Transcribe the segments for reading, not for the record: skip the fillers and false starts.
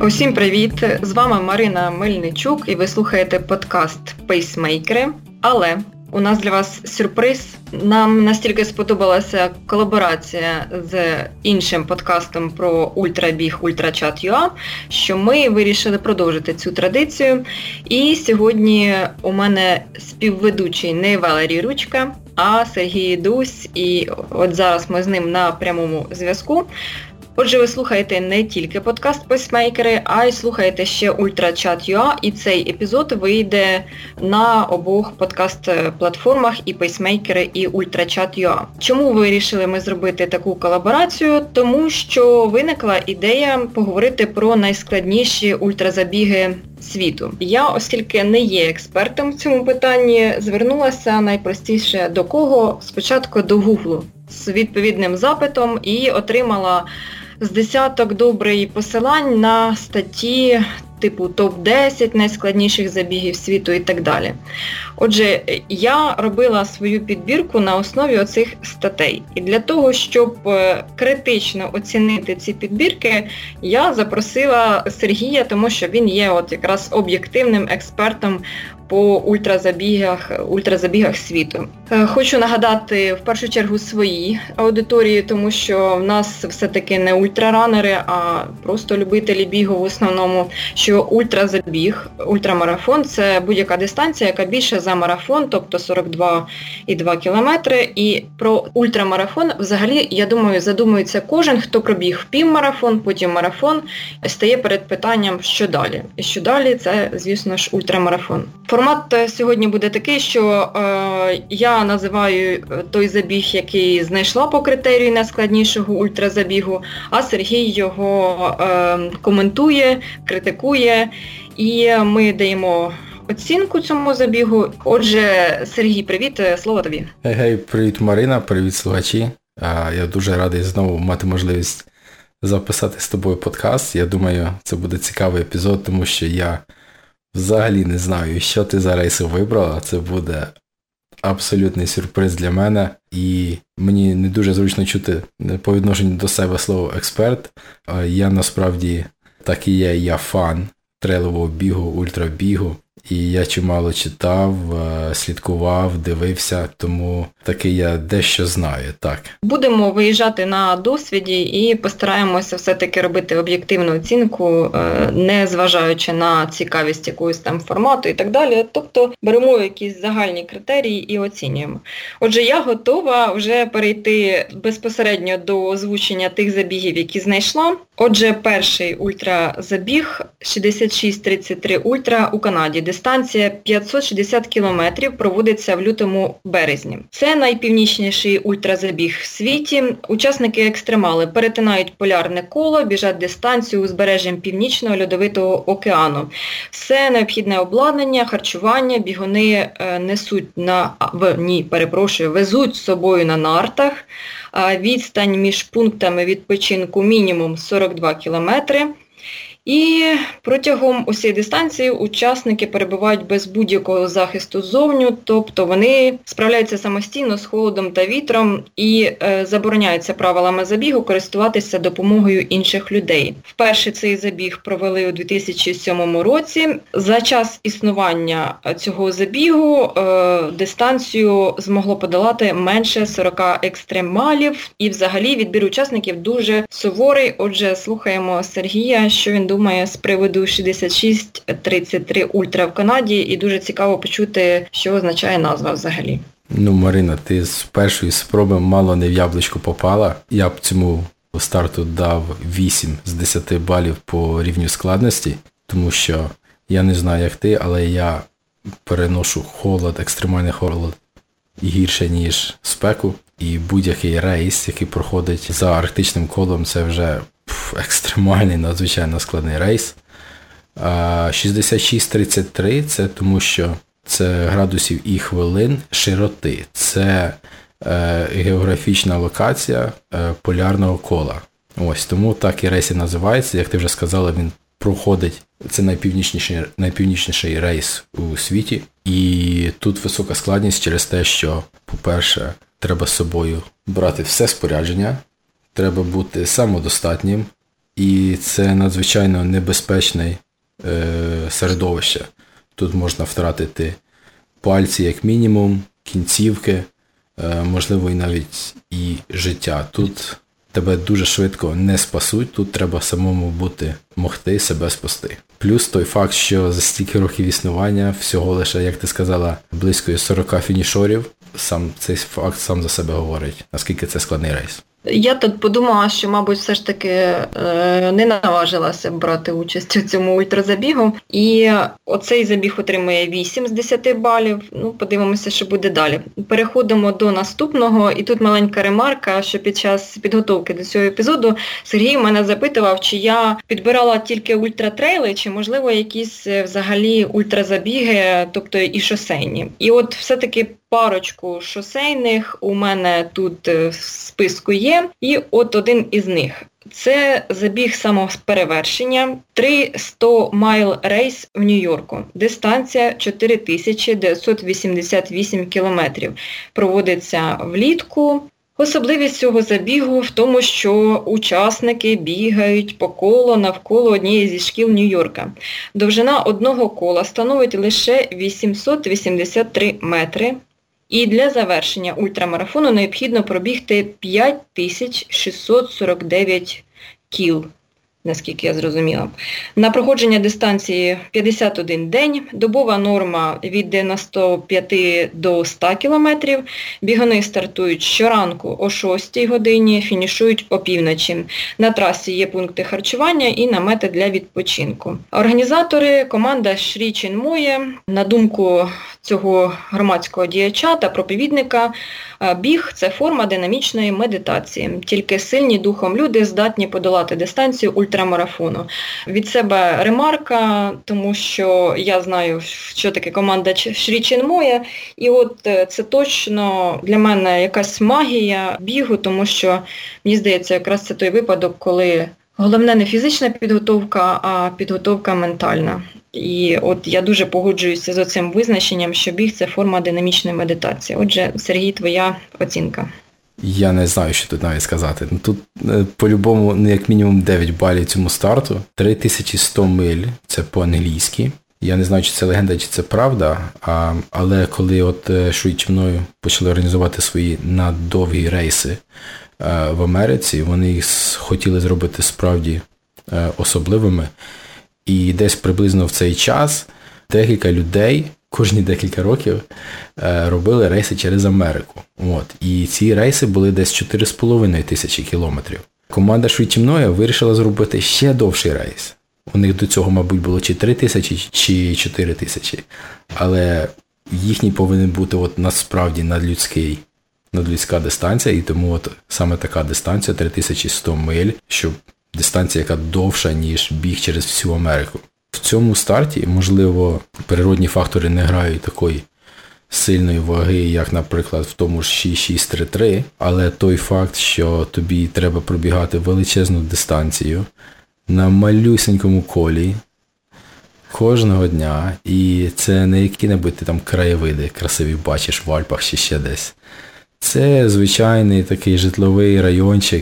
Усім привіт! З вами Марина Мельничук і ви слухаєте подкаст «Пейсмейкери». Але у нас для вас сюрприз. Нам настільки сподобалася колаборація з іншим подкастом про ультрабіг Ультрачат.ua, що ми вирішили продовжити цю традицію. І сьогодні у мене співведучий не Валерій Ручка, а Сергій Дусь. І от зараз ми з ним на прямому зв'язку. Отже, ви слухаєте не тільки подкаст «Пейсмейкери», а й слухаєте ще Ультрачат.ua, і цей епізод вийде на обох подкаст-платформах і «Пейсмейкери», і Ультрачат.ua. Чому вирішили ми зробити таку колаборацію? Тому що виникла ідея поговорити про найскладніші ультразабіги світу. Я, оскільки не є експертом в цьому питанні, звернулася найпростіше до кого? Спочатку до Гуглу з відповідним запитом і отримала з десяток добрих посилань на статті типу топ-10 найскладніших забігів світу і так далі. Отже, я робила свою підбірку на основі оцих статей. І для того, щоб критично оцінити ці підбірки, я запросила Сергія, тому що він є от якраз об'єктивним експертом по ультразабігах світу. Хочу нагадати в першу чергу своїй аудиторії, тому що в нас все-таки не ультраранери, а просто любителі бігу в основному, що ультразабіг, ультрамарафон – це будь-яка дистанція, яка більше за марафон, тобто 42,2 кілометри. І про ультрамарафон взагалі, я думаю, задумується кожен, хто пробіг півмарафон, потім марафон, стає перед питанням, що далі. І що далі – це, звісно ж, ультрамарафон. Формат сьогодні буде такий, що я називаю той забіг, який знайшла по критерію найскладнішого ультразабігу, а Сергій його коментує, критикує, і ми даємо оцінку цьому забігу. Отже, Сергій, привіт, слово тобі. Гей, привіт, Марина, привіт, слухачі. Я дуже радий знову мати можливість записати з тобою подкаст. Я думаю, це буде цікавий епізод, тому що я взагалі не знаю, що ти за рейси вибрала. Це буде абсолютний сюрприз для мене. І мені не дуже зручно чути по відношенню до себе слово «експерт». Я насправді так і є, я фан трейлового бігу, ультрабігу. І я чимало читав, слідкував, дивився, тому таки я дещо знаю, так. Будемо виїжджати на досвіді і постараємося все-таки робити об'єктивну оцінку, не зважаючи на цікавість якогось там формату і так далі. Тобто беремо якісь загальні критерії і оцінюємо. Отже, я готова вже перейти безпосередньо до озвучення тих забігів, які знайшла. Отже, перший ультразабіг 6633 ультра у Канаді. Дистанція 560 кілометрів, проводиться в лютому-березні. Це найпівнічніший ультразабіг в світі. Учасники екстремали перетинають полярне коло, біжать дистанцію узбережжям Північного льодовитого океану. Все необхідне обладнання, харчування, бігуни везуть з собою на нартах. Відстань між пунктами відпочинку мінімум 42 кілометри. І протягом усієї дистанції учасники перебувають без будь-якого захисту ззовню, тобто вони справляються самостійно з холодом та вітром і забороняються правилами забігу користуватися допомогою інших людей. Вперше цей забіг провели у 2007 році. За час існування цього забігу дистанцію змогло подолати менше 40 екстремалів, і взагалі відбір учасників дуже суворий. Отже, слухаємо Сергія, що він думає з приводу 6633 ультра в Канаді, і дуже цікаво почути, що означає назва взагалі. Марина, ти з першої спроби мало не в яблучко попала. Я б цьому старту дав 8 з 10 балів по рівню складності, тому що я не знаю, як ти, але я переношу холод, екстремальний холод гірше, ніж спеку. І будь-який рейс, який проходить за арктичним колом, це вже екстремальний, надзвичайно складний рейс. 6633 – це тому, що це градусів і хвилин широти. Це географічна локація полярного кола. Ось, тому так і рейс і називається. Як ти вже сказала, він проходить, це найпівнічніший рейс у світі. І тут висока складність через те, що, по-перше, треба з собою брати все спорядження, треба бути самодостатнім, і це надзвичайно небезпечне середовище. Тут можна втратити пальці як мінімум, кінцівки, можливо, і навіть і життя. Тут тебе дуже швидко не спасуть, тут треба самому могти себе спасти. Плюс той факт, що за стільки років існування, всього лише, як ти сказала, близько 40 фінішорів, цей факт сам за себе говорить, наскільки це складний рейс. Я тут подумала, що, мабуть, все ж таки не наважилася брати участь у цьому ультразабігу. І оцей забіг отримує 8 з 10 балів. Подивимося, що буде далі. Переходимо до наступного. І тут маленька ремарка, що під час підготовки до цього епізоду Сергій мене запитував, чи я підбирала тільки ультратрейли, чи, можливо, якісь взагалі ультразабіги, тобто і шосейні. І от все-таки парочку шосейних у мене тут в списку є, і от один із них. Це забіг самоперевершення, 300 майл рейс в Нью-Йорку. Дистанція 4988 кілометрів. Проводиться влітку. Особливість цього забігу в тому, що учасники бігають по колу навколо однієї зі шкіл Нью-Йорка. Довжина одного кола становить лише 883 метри. І для завершення ультрамарафону необхідно пробігти 5649 кіл, наскільки я зрозуміла. На проходження дистанції 51 день, добова норма від 95 до 100 кілометрів. Бігуни стартують щоранку о 6 годині, фінішують опівночі. На трасі є пункти харчування і намети для відпочинку. Організатори – команда Шрі Чинмоє. На думку цього громадського діяча та проповідника, біг – це форма динамічної медитації. Тільки сильні духом люди здатні подолати дистанцію ультрамарафону. Від себе ремарка, тому що я знаю, що таке команда Шрі Чинмоє, і от це точно для мене якась магія бігу, тому що, мені здається, якраз це той випадок, коли головне не фізична підготовка, а підготовка ментальна. І от я дуже погоджуюся з цим визначенням, що біг – це форма динамічної медитації. Отже, Сергій, твоя оцінка. Я не знаю, що тут навіть сказати. Тут по-любому як мінімум 9 балів цьому старту. 3100 миль – це по-англійськи. Я не знаю, чи це легенда, чи це правда, але коли от швидше мною почали організувати свої наддовгі рейси в Америці, вони їх хотіли зробити справді особливими. І десь приблизно в цей час декілька людей, кожні декілька років, робили рейси через Америку. І ці рейси були десь 4,5 тисячі кілометрів. Команда швидше мною вирішила зробити ще довший рейс. У них до цього, мабуть, було чи 3 тисячі, чи 4 тисячі. Але їхній повинен бути насправді надлюдська дистанція, і тому саме така дистанція 3100 миль, щоб дистанція, яка довша, ніж біг через всю Америку. В цьому старті, можливо, природні фактори не грають такої сильної ваги, як, наприклад, в тому ж 6633, але той факт, що тобі треба пробігати величезну дистанцію на малюсенькому колі кожного дня, і це не які-небудь ти там краєвиди красиві бачиш в Альпах чи ще десь. Це звичайний такий житловий райончик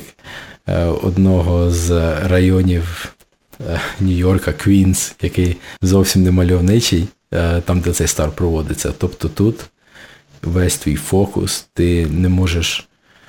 одного з районів Нью-Йорка, Квінс, який зовсім не мальовничий, там, де цей старт проводиться. Тобто тут весь твій фокус, ти не можеш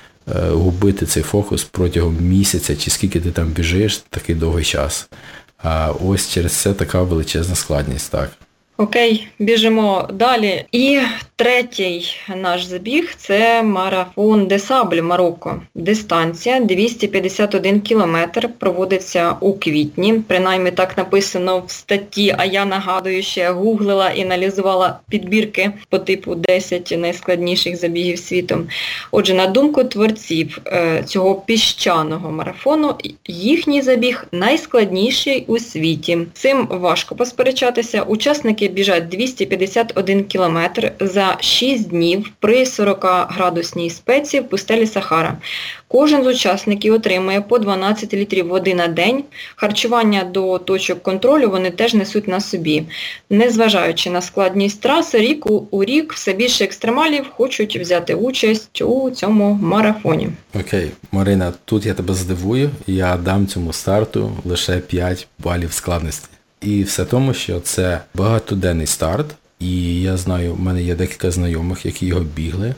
губити цей фокус протягом місяця, чи скільки ти там біжиш, такий довгий час. А ось через це така величезна складність, так. Окей, біжимо далі. І третій наш забіг – це марафон де Сабль, Марокко. Дистанція 251 кілометр, проводиться у квітні. Принаймні так написано в статті, а я нагадую, що я гуглила і аналізувала підбірки по типу 10 найскладніших забігів світу. Отже, на думку творців цього піщаного марафону, їхній забіг найскладніший у світі. Цим важко посперечатися. Учасники учасники біжать 251 кілометр за 6 днів при 40-градусній спеці в пустелі Сахара. Кожен з учасників отримує по 12 літрів води на день. Харчування до точок контролю вони теж несуть на собі. Незважаючи на складність траси, рік у рік все більше екстремалів хочуть взяти участь у цьому марафоні. Окей, Марина, тут я тебе здивую, я дам цьому старту лише 5 балів складності. І все тому, що це багатоденний старт, і я знаю, в мене є декілька знайомих, які його бігли.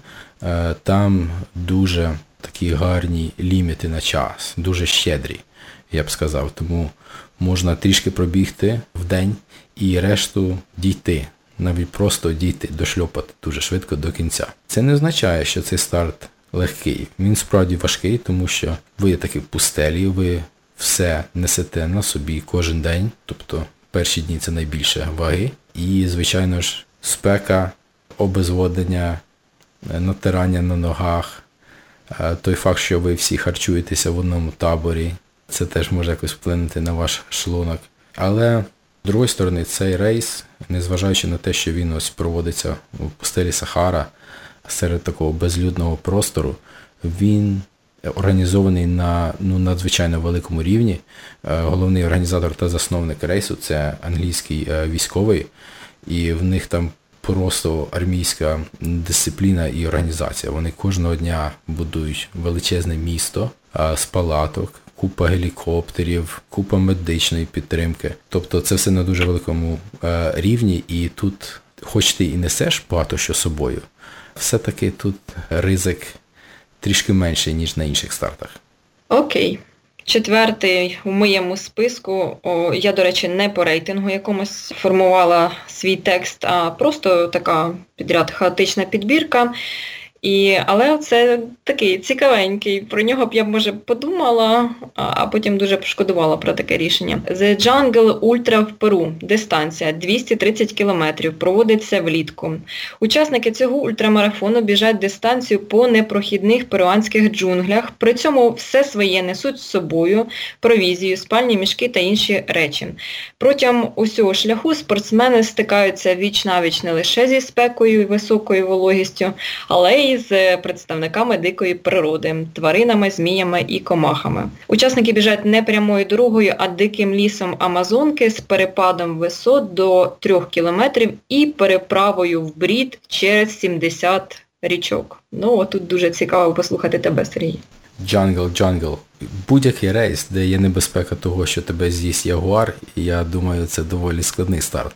Там дуже такі гарні ліміти на час, дуже щедрі, я б сказав. Тому можна трішки пробігти в день і решту дійти, навіть просто дійти, дошльопати дуже швидко до кінця. Це не означає, що цей старт легкий. Він справді важкий, тому що ви таки в пустелі, ви все несете на собі кожен день, тобто перші дні це найбільше ваги. І, звичайно ж, спека, обезводення, натирання на ногах, той факт, що ви всі харчуєтеся в одному таборі, це теж може якось вплинути на ваш шлунок. Але, з другої сторони, цей рейс, незважаючи на те, що він ось проводиться у пустелі Сахара, серед такого безлюдного простору, він організований на надзвичайно великому рівні. Головний організатор та засновник рейсу – це англійський військовий, і в них там просто армійська дисципліна і організація. Вони кожного дня будують величезне місто з палаток, купа гелікоптерів, купа медичної підтримки. Тобто це все на дуже великому рівні, і тут, хоч ти і несеш багато що з собою, все-таки тут ризик трішки менший, ніж на інших стартах. Окей. Четвертий у моєму списку, я, до речі, не по рейтингу якомусь формувала свій текст, а просто така підряд хаотична підбірка. Але це такий цікавенький, про нього б я, може, подумала, а потім дуже пошкодувала про таке рішення. The Jungle Ultra в Перу. Дистанція 230 кілометрів, проводиться влітку. Учасники цього ультрамарафону біжать дистанцію по непрохідних перуанських джунглях, при цьому все своє несуть з собою, провізію, спальні мішки та інші речі. Протягом усього шляху спортсмени стикаються віч-навіч не лише зі спекою і високою вологістю, але й з представниками дикої природи, тваринами, зміями і комахами. Учасники біжать не прямою дорогою, а диким лісом Амазонки з перепадом висот до 3 кілометрів і переправою в брід через 70 річок. Тут дуже цікаво послухати тебе, Сергій. Jungle. Будь-який рейс, де є небезпека того, що тебе з'їсть ягуар, я думаю, це доволі складний старт.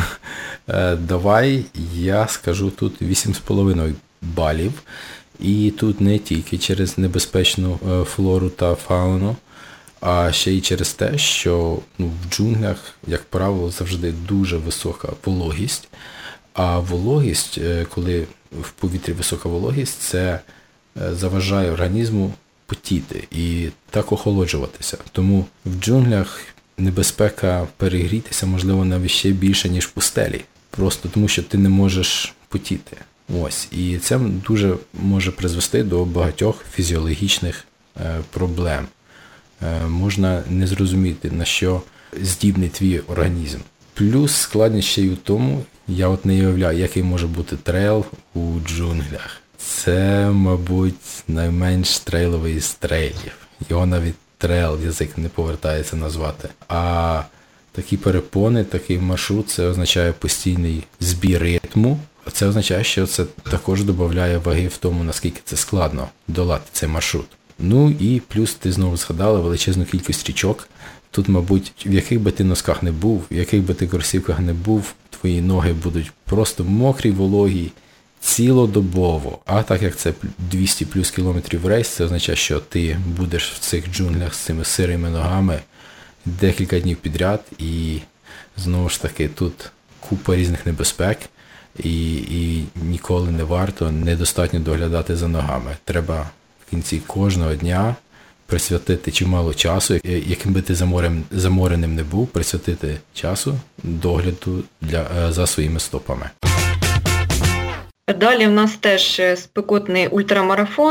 Давай я скажу тут 8,5 балів. І тут не тільки через небезпечну флору та фауну, а ще й через те, що в джунглях, як правило, завжди дуже висока вологість. А вологість, коли в повітрі висока вологість, це заважає організму потіти і так охолоджуватися. Тому в джунглях небезпека перегрітися, можливо, навіть ще більше, ніж в пустелі. Просто тому, що ти не можеш потіти. Ось. І це дуже може призвести до багатьох фізіологічних проблем. Можна не зрозуміти, на що здібний твій організм. Плюс складність ще й у тому, я не уявляю, який може бути трейл у джунглях. Це, мабуть, найменш трейловий з трейлів. Його навіть трейл язик не повертається назвати. А такі перепони, такий маршрут, це означає постійний збір ритму. Це означає, що це також додає ваги в тому, наскільки це складно долати цей маршрут. І плюс ти знову згадала величезну кількість річок. Тут, мабуть, в яких би ти носках не був, в яких би ти кросівках не був, твої ноги будуть просто мокрі, вологі, цілодобово. А так як це 200 плюс кілометрів рейс, це означає, що ти будеш в цих джунглях з цими сирими ногами декілька днів підряд. І знову ж таки тут купа різних небезпек. І ніколи не варто, недостатньо доглядати за ногами. Треба в кінці кожного дня присвятити чимало часу, яким би ти замореним не був, присвятити часу догляду за своїми стопами. Далі в нас теж спекотний ультрамарафон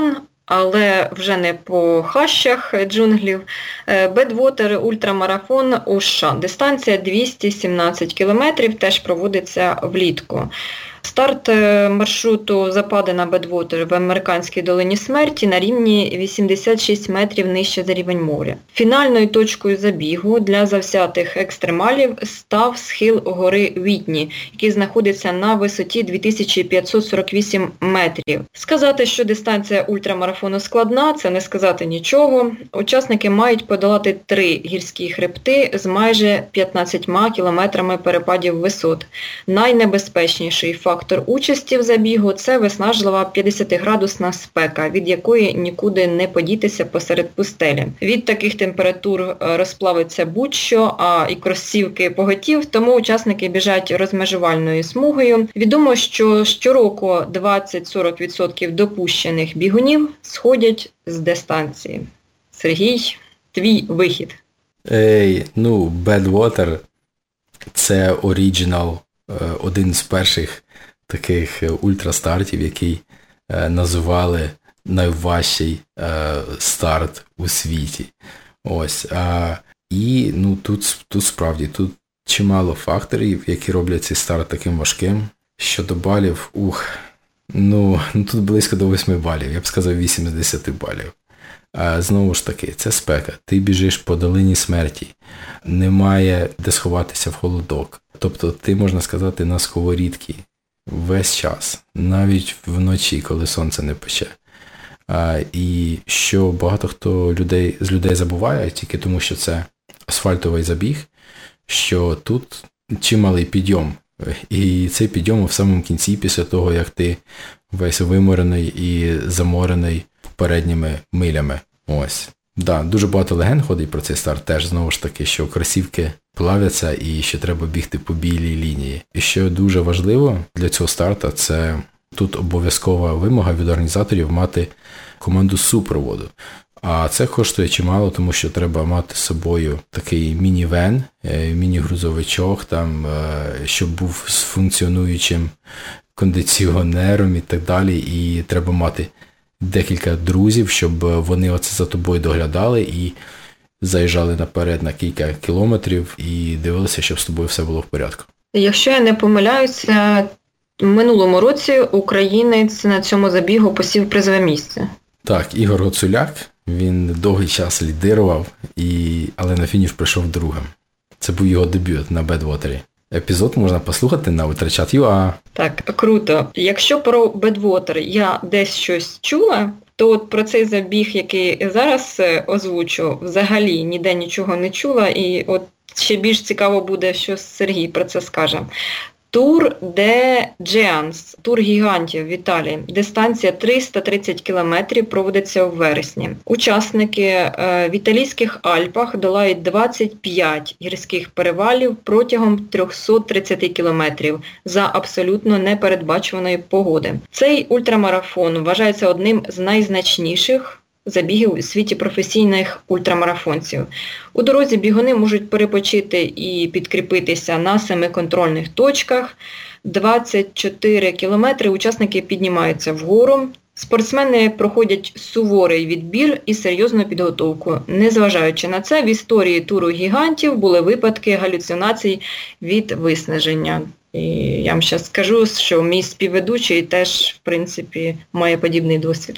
але вже не по хащах джунглів. Бедвотер ультрамарафон у США. Дистанція 217 кілометрів, теж проводиться влітку. Старт маршруту Западина Бедвотер в американській долині смерті на рівні 86 метрів нижче за рівень моря. Фінальною точкою забігу для завзятих екстремалів став схил гори Вітні, який знаходиться на висоті 2548 метрів. Сказати, що дистанція ультрамарафону складна, це не сказати нічого. Учасники мають подолати 3 гірські хребти з майже 15 кілометрами перепадів висот. Найнебезпечніший фактор участі в забігу – це виснажлива 50-градусна спека, від якої нікуди не подітися посеред пустелі. Від таких температур розплавиться будь-що, а і кросівки поготів, тому учасники біжать розмежувальною смугою. Відомо, що щороку 20-40% допущених бігунів сходять з дистанції. Сергій, твій вихід. Бедвотер – це оригінал, один з перших таких ультрастартів, який називали найважчий старт у світі. Ось. І тут справді, тут чимало факторів, які роблять цей старт таким важким. Щодо балів, тут близько до 8 балів, я б сказав 8 з 10 балів. Знову ж таки, це спека. Ти біжиш по долині смерті, немає де сховатися в холодок. Тобто ти, можна сказати, на сковорідці весь час, навіть вночі, коли сонце не пече. І що багато хто з людей забуває, тільки тому, що це асфальтовий забіг, що тут чималий підйом. І цей підйом в самому кінці, після того, як ти весь виморений і заморений передніми милями. Ось. Дуже багато легенд ходить про цей старт, теж знову ж таки, що кросівки плавляться і що треба бігти по білій лінії. І що дуже важливо для цього старту, це тут обов'язкова вимога від організаторів мати команду супроводу. А це коштує чимало, тому що треба мати з собою такий міні-вен, міні-грузовичок, щоб був з функціонуючим кондиціонером і так далі. І треба мати декілька друзів, щоб вони оце за тобою доглядали і заїжджали наперед на кілька кілометрів і дивилися, щоб з тобою все було в порядку. Якщо я не помиляюся, в минулому році українець на цьому забігу посів призове місце. Так, Ігор Гоцуляк, він довгий час лідирував, але на фініш прийшов другим. Це був його дебют на Бедвотері. Епізод можна послухати на ultrachat.ua. Так, круто. Якщо про Бедвотер я десь щось чула, то от про цей забіг, який зараз озвучу, взагалі ніде нічого не чула, і от ще більш цікаво буде, що Сергій про це скаже. Тур де Джеанс, тур гігантів в Італії. Дистанція 330 кілометрів, проводиться у вересні. Учасники в італійських Альпах долають 25 гірських перевалів протягом 330 кілометрів за абсолютно непередбачуваної погоди. Цей ультрамарафон вважається одним з найзначніших забігів у світі професійних ультрамарафонців. У дорозі бігуни можуть перепочити і підкріпитися на 7 контрольних точках. 24 кілометри учасники піднімаються вгору. Спортсмени проходять суворий відбір і серйозну підготовку. Незважаючи на це, в історії туру гігантів були випадки галюцинацій від виснаження. І я вам зараз скажу, що мій співведучий теж, в принципі, має подібний досвід.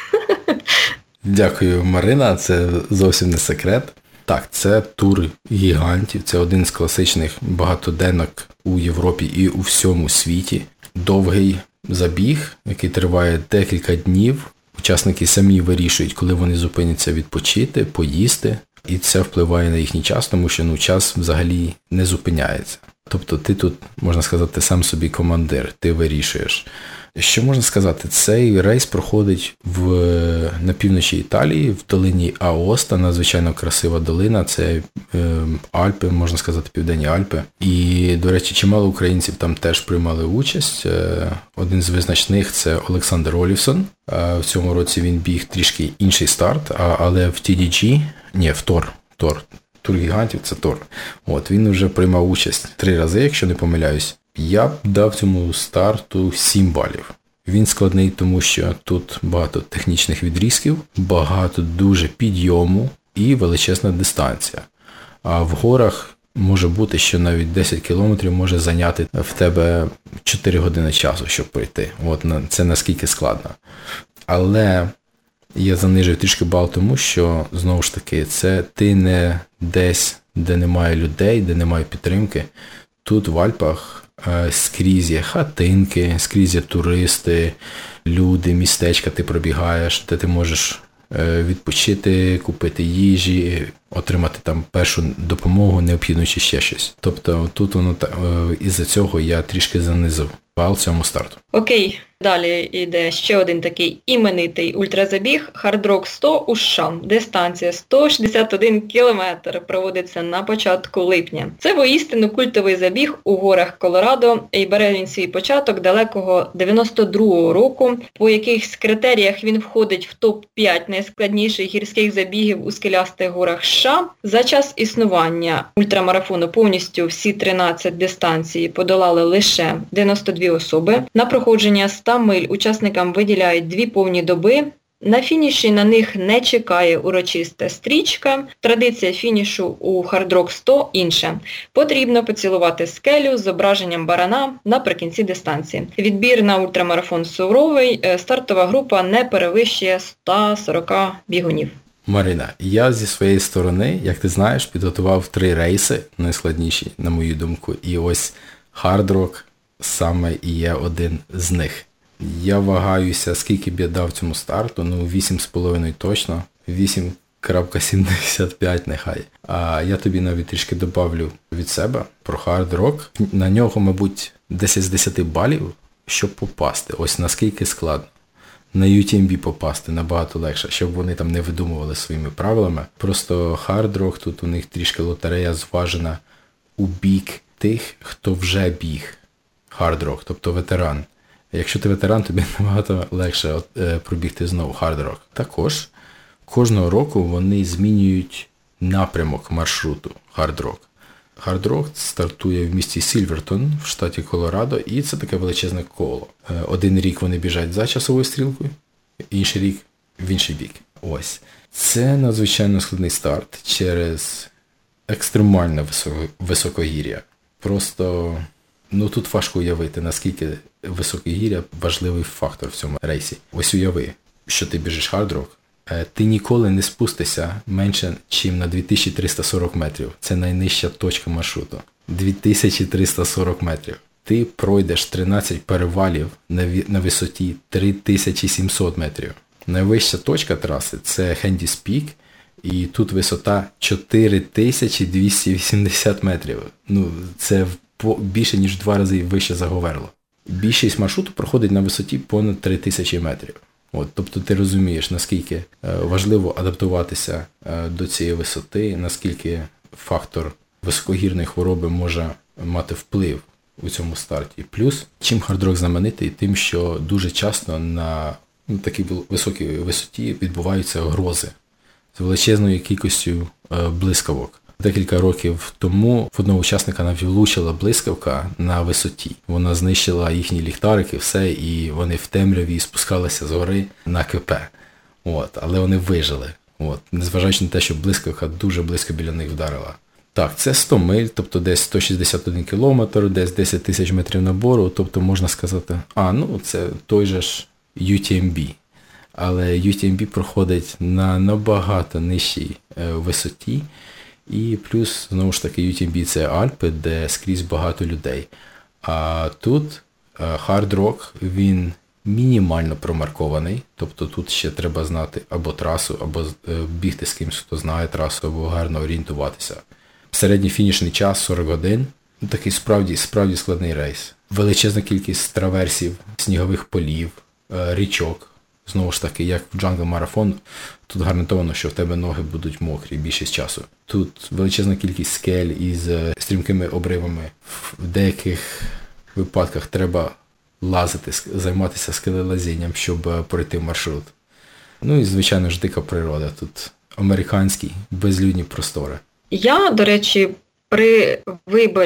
Дякую, Марина, це зовсім не секрет. Так, це тур гігантів, це один з класичних багатоденок у Європі і у всьому світі. Довгий забіг, який триває декілька днів. Учасники самі вирішують, коли вони зупиняться відпочити, поїсти. І це впливає на їхній час, тому що час взагалі не зупиняється. Тобто ти тут, можна сказати, сам собі командир, ти вирішуєш. Що можна сказати? Цей рейс проходить на півночі Італії, в долині Аоста, надзвичайно красива долина, це Альпи, можна сказати, Південні Альпи. І, до речі, чимало українців там теж приймали участь. Один з визначних – це Олександр Олівсон. В цьому році він біг трішки інший старт, але в TDG, в Тор. Тур гігантів – це Тор. Він вже приймав участь 3 рази, якщо не помиляюсь. Я б дав цьому старту 7 балів. Він складний, тому що тут багато технічних відрізків, багато дуже підйому і величезна дистанція. А в горах може бути, що навіть 10 кілометрів може зайняти в тебе 4 години часу, щоб пройти. От це наскільки складно. Але я занижив трішки бал тому, що, знову ж таки, це ти не десь, де немає людей, де немає підтримки. Тут в Альпах скрізь є хатинки, скрізь є туристи, люди, містечка ти пробігаєш, де ти можеш відпочити, купити їжі, отримати там першу допомогу, необхідну чи ще щось. Тобто тут воно із-за цього я трішки занизив бал цьому старту. Окей, далі йде ще один такий іменитий ультразабіг Hard Rock 100 у США. Дистанція 161 кілометр, проводиться на початку липня. Це воістину культовий забіг у горах Колорадо, і бере він свій початок далекого 92-го року. По якихось критеріях він входить в топ-5 найскладніших гірських забігів у скелястих горах США. За час існування ультрамарафону повністю всі 13 дистанцій подолали лише 92 особи. На проходження 100 миль учасникам виділяють 2 повні доби. На фініші на них не чекає урочиста стрічка. Традиція фінішу у Hard Rock 100 інша. Потрібно поцілувати скелю з зображенням барана наприкінці дистанції. Відбір на ультрамарафон суровий, стартова група не перевищує 140 бігунів. Марина, я зі своєї сторони, як ти знаєш, підготував 3 рейси, найскладніші, на мою думку, і ось Hard Rock саме і є один з них. Я вагаюся, скільки б я дав цьому старту, 8,5 точно, 8,75 нехай. А я тобі навіть трішки добавлю від себе про Hard Rock. На нього, мабуть, 10 з 10 балів, щоб попасти. Ось наскільки складно. На UTMB попасти набагато легше, щоб вони там не видумували своїми правилами. Просто Hard Rock, тут у них трішки лотерея зважена у бік тих, хто вже біг Hard Rock, тобто ветеран. Якщо ти ветеран, тобі набагато легше пробігти знову Hard Rock. Також кожного року вони змінюють напрямок маршруту Hard Rock. Hard Rock стартує в місті Сільвертон в штаті Колорадо, і це таке величезне коло. Один рік вони біжать за часовою стрілкою, інший рік в інший бік. Ось. Це надзвичайно складний старт через екстремальне високогір'я. Просто, тут важко уявити, наскільки високогір'я важливий фактор в цьому рейсі. Ось уяви, що ти біжиш Hard Rock, ти ніколи не спустишся менше, ніж на 2340 метрів. Це найнижча точка маршруту. 2340 метрів. Ти пройдеш 13 перевалів на висоті 3700 метрів. Найвища точка траси – це Хендіс Пік, і тут висота 4280 метрів. Це більше, ніж 2 рази вище за Говерло. Більшість маршруту проходить на висоті понад 3000 метрів. Тобто ти розумієш, наскільки важливо адаптуватися до цієї висоти, наскільки фактор високогірної хвороби може мати вплив у цьому старті. Плюс, чим Hard Rock знаменитий, тим, що дуже часто на такій високій висоті відбуваються грози з величезною кількістю блискавок. Декілька років тому в одного учасника навіть влучила блискавка на висоті. Вона знищила їхні ліхтарики, все, і вони в темряві спускалися з гори на КП. Але вони вижили. Незважаючи на те, що блискавка дуже близько біля них вдарила. Так, це 100 миль, тобто десь 161 кілометр, десь 10 тисяч метрів набору, тобто можна сказати, це той же ж UTMB. Але UTMB проходить на набагато нижчій висоті. І плюс, знову ж таки, UTMB – це Альпи, де скрізь багато людей. А тут Hard Rock, він мінімально промаркований, тобто тут ще треба знати або трасу, або бігти з кимось, хто знає трасу, або гарно орієнтуватися. Середній фінішний час 40 годин. Такий справді складний рейс. Величезна кількість траверсів, снігових полів, річок. Знову ж таки, як в Jungle Marathon, тут гарантовано, що в тебе ноги будуть мокрі більшість часу. Тут величезна кількість скель із стрімкими обривами. В деяких випадках треба лазити, займатися скелелазінням, щоб пройти маршрут. І, звичайно ж, дика природа. Тут американські безлюдні простори. Я, до речі, при виборі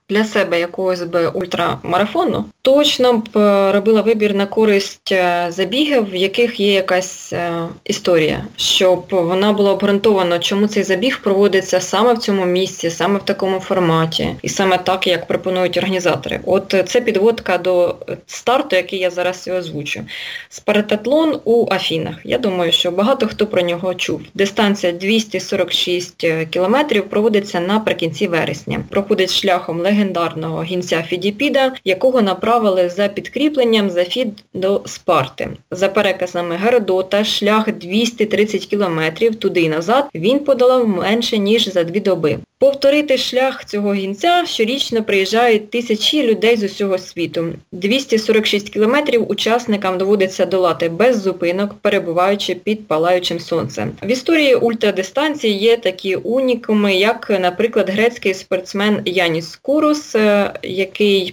для себе якогось би ультрамарафону, точно б робила вибір на користь забігів, в яких є якась історія, щоб вона була обґрунтована, чому цей забіг проводиться саме в цьому місці, саме в такому форматі, і саме так, як пропонують організатори. От це підводка до старту, який я зараз і озвучу. Спартатлон у Афінах. Я думаю, що багато хто про нього чув. Дистанція 246 кілометрів проводиться наприкінці вересня. Проходить шляхом легендарного гінця Фідіпіда, якого направили за підкріпленням за Фід до Спарти. За переказами Геродота, шлях 230 кілометрів туди і назад він подолав менше, ніж за 2 доби. Повторити шлях цього гінця щорічно приїжджають тисячі людей з усього світу. 246 кілометрів учасникам доводиться долати без зупинок, перебуваючи під палаючим сонцем. В історії ультрадистанції є такі унікуми, як, наприклад, грецький спортсмен Яніс Курос, який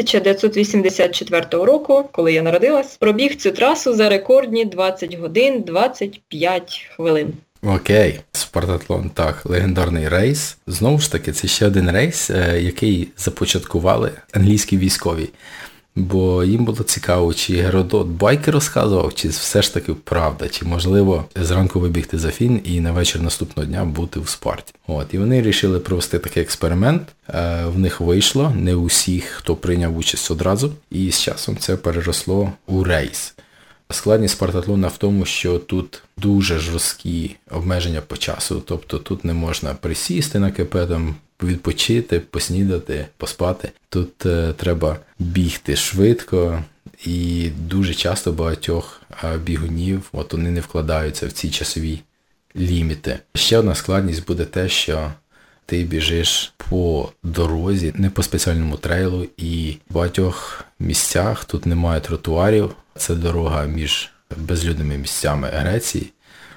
1984 року, коли я народилась, пробіг цю трасу за рекордні 20 годин 25 хвилин. Окей, Спартатлон, так, легендарний рейс. Знову ж таки, це ще один рейс, який започаткували англійські військові. Бо їм було цікаво, чи Геродот байки розказував, чи все ж таки правда, чи можливо зранку вибігти з Афін і на вечір наступного дня бути в Спарті. І вони вирішили провести такий експеримент. В них вийшло, не усіх, хто прийняв участь одразу, і з часом це переросло у рейс. Складність Спартатлона в тому, що тут дуже жорсткі обмеження по часу, тобто тут не можна присісти на КП, там, відпочити, поснідати, поспати. Тут треба бігти швидко, і дуже часто багатьох бігунів, вони не вкладаються в ці часові ліміти. Ще одна складність буде те, що ти біжиш по дорозі, не по спеціальному трейлу, і в багатьох місцях тут немає тротуарів. Це дорога між безлюдними місцями Греції.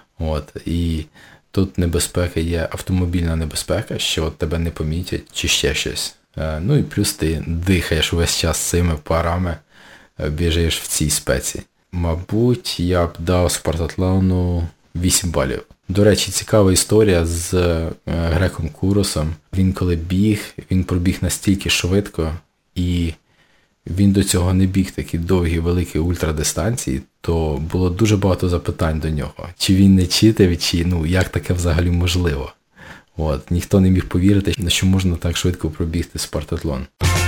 І тут небезпека є, автомобільна небезпека, що тебе не помітять, чи ще щось. І плюс ти дихаєш весь час цими парами, біжиш в цій спеці. Мабуть, я б дав Спартатлону 8 балів. До речі, цікава історія з греком Куросом. Він коли біг, він пробіг настільки швидко, і він до цього не біг такі довгі, великі ультрадистанції, то було дуже багато запитань до нього. Чи він не читав, чи як таке взагалі можливо. Ніхто не міг повірити, що можна так швидко пробігти Спартатлон.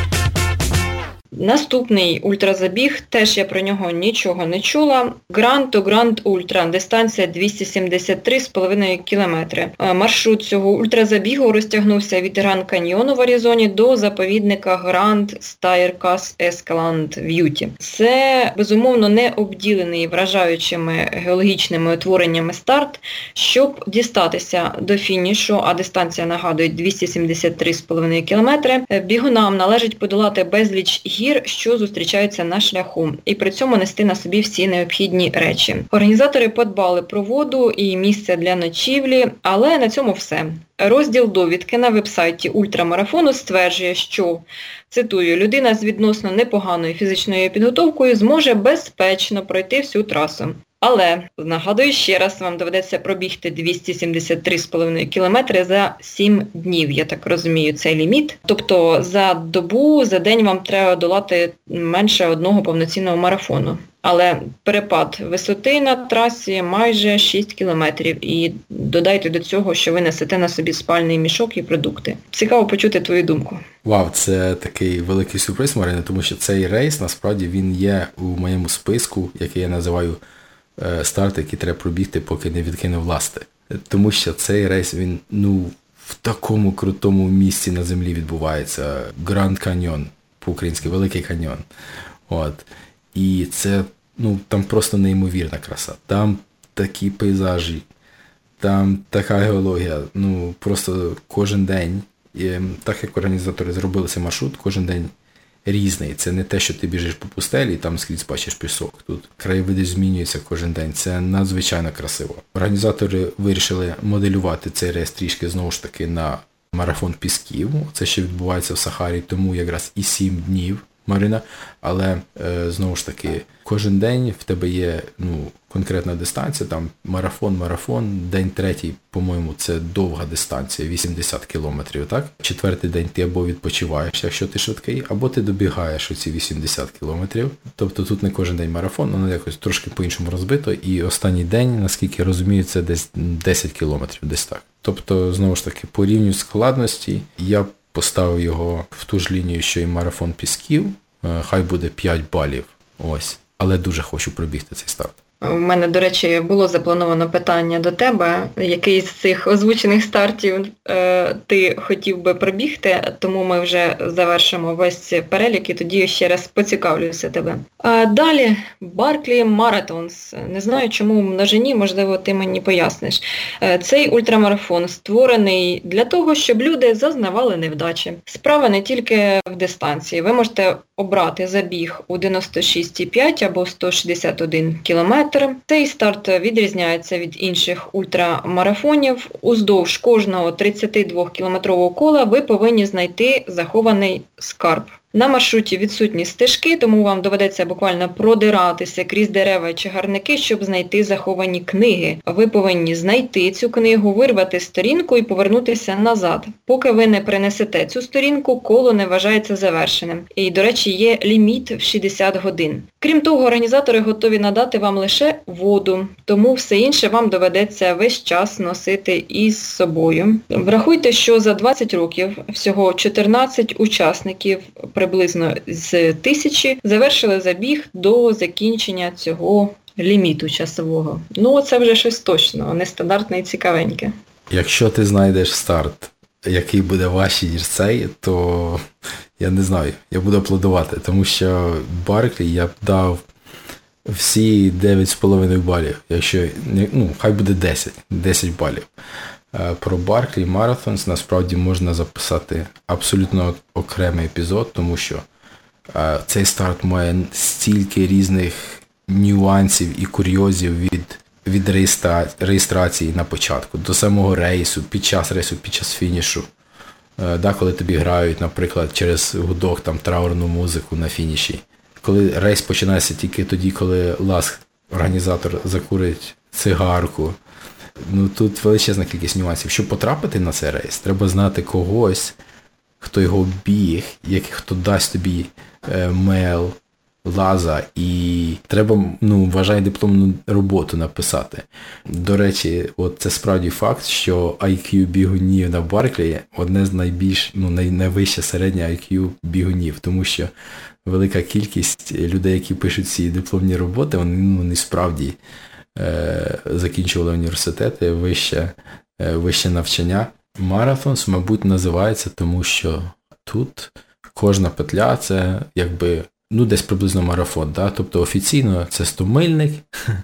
Наступний ультразабіг, теж я про нього нічого не чула. Grand to Grand Ultra, дистанція 273,5 кілометри. Маршрут цього ультразабігу розтягнувся від Гранд Каньйону в Аризоні до заповідника Grand Staircase Escalante в Юті. Це, безумовно, не обділений вражаючими геологічними утвореннями старт. Щоб дістатися до фінішу, а дистанція, нагадує, 273,5 кілометри, бігунам належить подолати безліч гір, що зустрічаються на шляху, і при цьому нести на собі всі необхідні речі. Організатори подбали про воду і місце для ночівлі, але на цьому все. Розділ довідки на вебсайті ультрамарафону стверджує, що, цитую, людина з відносно непоганою фізичною підготовкою зможе безпечно пройти всю трасу. Але, нагадую ще раз, вам доведеться пробігти 273,5 кілометри за 7 днів, я так розумію, цей ліміт. Тобто за добу, за день вам треба долати менше одного повноцінного марафону. Але перепад висоти на трасі майже 6 кілометрів. І додайте до цього, що ви несете на собі спальний мішок і продукти. Цікаво почути твою думку. Вау, це такий великий сюрприз, Марина, тому що цей рейс, насправді, він є у моєму списку, який я називаю старт, який треба пробігти, поки не відкинув ласти. Тому що цей рейс, він, в такому крутому місці на землі відбувається. Гранд Каньйон, по-українськи, Великий каньйон. І це, там просто неймовірна краса. Там такі пейзажі, там така геологія, просто кожен день, так як організатори зробили цей маршрут, кожен день різний. Це не те, що ти біжиш по пустелі і там скрізь бачиш пісок. Тут краєвиди змінюються кожен день. Це надзвичайно красиво. Організатори вирішили моделювати цей рейс трішки, знову ж таки, на марафон пісків. Це ще відбувається в Сахарі, тому якраз і 7 днів Марина, але знову ж таки, кожен день в тебе є конкретна дистанція, там марафон, день третій, по-моєму, це довга дистанція, 80 кілометрів, так? Четвертий день ти або відпочиваєш, якщо ти швидкий, або ти добігаєш оці 80 кілометрів. Тобто тут не кожен день марафон, воно якось трошки по-іншому розбито, і останній день, наскільки я розумію, це десь 10 кілометрів, десь так. Тобто, знову ж таки, по рівню складності я поставив його в ту ж лінію, що і марафон Пісків, хай буде 5 балів, ось. Але дуже хочу пробігти цей старт. У мене, до речі, було заплановано питання до тебе, який з цих озвучених стартів ти хотів би пробігти, тому ми вже завершимо весь перелік і тоді ще раз поцікавлюся тебе. Далі, Barkley Marathons. Не знаю, чому в множині, можливо, ти мені поясниш. Цей ультрамарафон створений для того, щоб люди зазнавали невдачі. Справа не тільки в дистанції. Ви можете обрати забіг у 96,5 або 161 кілометр. Цей старт відрізняється від інших ультрамарафонів. Уздовж кожного 32-кілометрового кола ви повинні знайти захований скарб. На маршруті відсутні стежки, тому вам доведеться буквально продиратися крізь дерева і чагарники, щоб знайти заховані книги. Ви повинні знайти цю книгу, вирвати сторінку і повернутися назад. Поки ви не принесете цю сторінку, коло не вважається завершеним. І, до речі, є ліміт в 60 годин. Крім того, організатори готові надати вам лише воду, тому все інше вам доведеться весь час носити із собою. Врахуйте, що за 20 років всього 14 учасників приблизно з 1000 завершили забіг до закінчення цього ліміту часового. Це вже щось точно, нестандартне і цікавеньке. Якщо ти знайдеш старт, який буде важчий, ніж цей, то я не знаю, я буду аплодувати, тому що Барклі я б дав всі 9,5 балів, якщо, хай буде 10 балів. Про Barkley Marathons насправді можна записати абсолютно окремий епізод, тому що цей старт має стільки різних нюансів і курйозів від реєстрації на початку до самого рейсу, під час фінішу. Коли тобі грають, наприклад, через гудок там траурну музику на фініші. Коли рейс починається тільки тоді, коли організатор закурить цигарку. Тут величезна кількість нюансів. Щоб потрапити на цей рейс, треба знати когось, хто його біг, хто дасть тобі мейл, лаза, і треба, вважай, дипломну роботу написати. До речі, це справді факт, що IQ бігунів на Барклі одне з найвище середнє IQ бігунів, тому що велика кількість людей, які пишуть ці дипломні роботи, вони справді закінчували університети, вище навчання. Марафонс, мабуть, називається, тому що тут кожна петля це десь приблизно марафон, тобто офіційно це 100-мильник,